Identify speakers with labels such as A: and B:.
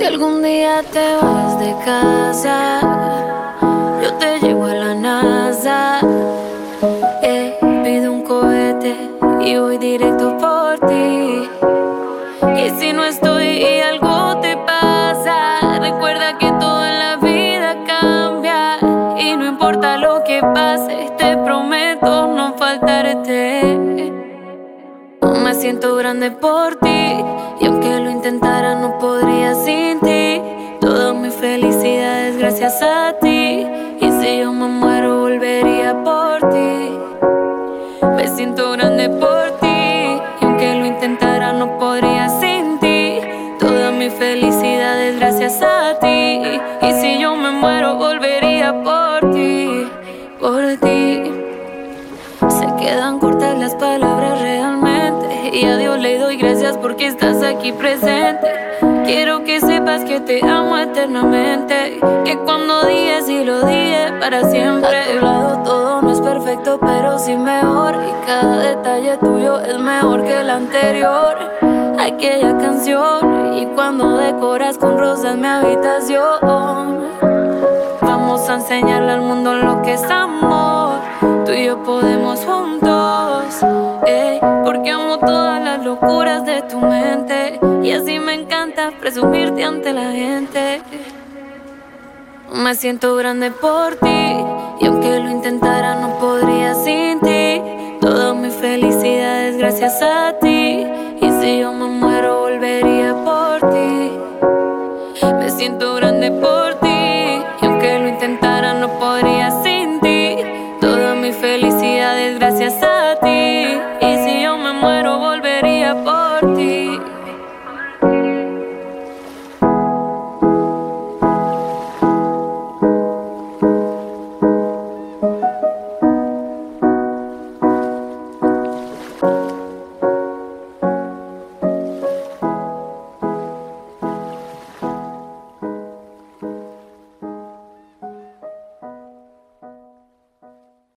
A: algún día te vas de casa, yo te llevo a la NASA. Pido un cohete y voy directo por ti. Y si no estoy y algo te pasa, recuerda que todo en la vida cambia. Y no importa lo que pase, te prometo no faltarte. Me siento grande por ti, y aunque lo intentara no podría sin ti. Toda mi felicidad es gracias a ti, y si yo me muero volvería por ti. Me siento grande por ti, y aunque lo intentara no podría sin ti. Toda mi felicidad es gracias a ti, y si yo me muero volvería por ti, por ti. Se quedan cortas las palabras realmente, y a Dios le doy gracias porque estás aquí presente. Quiero que sepas que te amo eternamente, que cuando dije sí lo dije para siempre. A tu lado todo no es perfecto, pero sí mejor, y cada detalle tuyo es mejor que el anterior. Aquella canción, y cuando decoras con rosas mi habitación. Vamos a enseñarle al mundo lo que es amor. Tú y yo podemos juntos, porque amo todas las locuras de tu mente, y así me encanta presumirte ante la gente. Me siento grande por ti, y aunque lo intentara no podría sin ti. Toda mi felicidad es gracias a ti, y si yo me muero volvería por ti. Me siento grande por ti, y aunque lo intentara no podría sin ti. Toda mi felicidad es gracias a ti, y si yo me muero volvería por ti.